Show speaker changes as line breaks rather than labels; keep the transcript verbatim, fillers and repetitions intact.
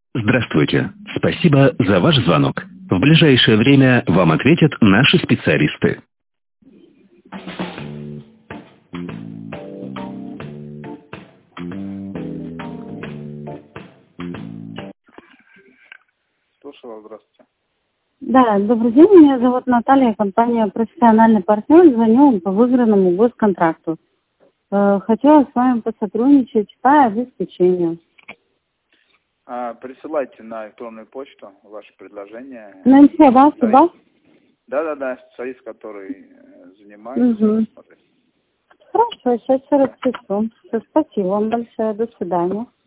Здравствуйте. Спасибо за ваш звонок. В ближайшее время вам ответят наши специалисты.
Слушаю вас, здравствуйте.
Да, добрый день, меня зовут Наталья, компания «Профессиональный партнер», звоню вам по выигранному госконтракту. Э, Хочу с вами посотрудничать по обеспечению.
А, присылайте на электронную почту ваше предложение.
Нэнси Аббас, Аббас?
Да-да-да, специалист, который э, занимается.
Угу. Хорошо, сейчас все распишу. Все, спасибо вам большое, до свидания.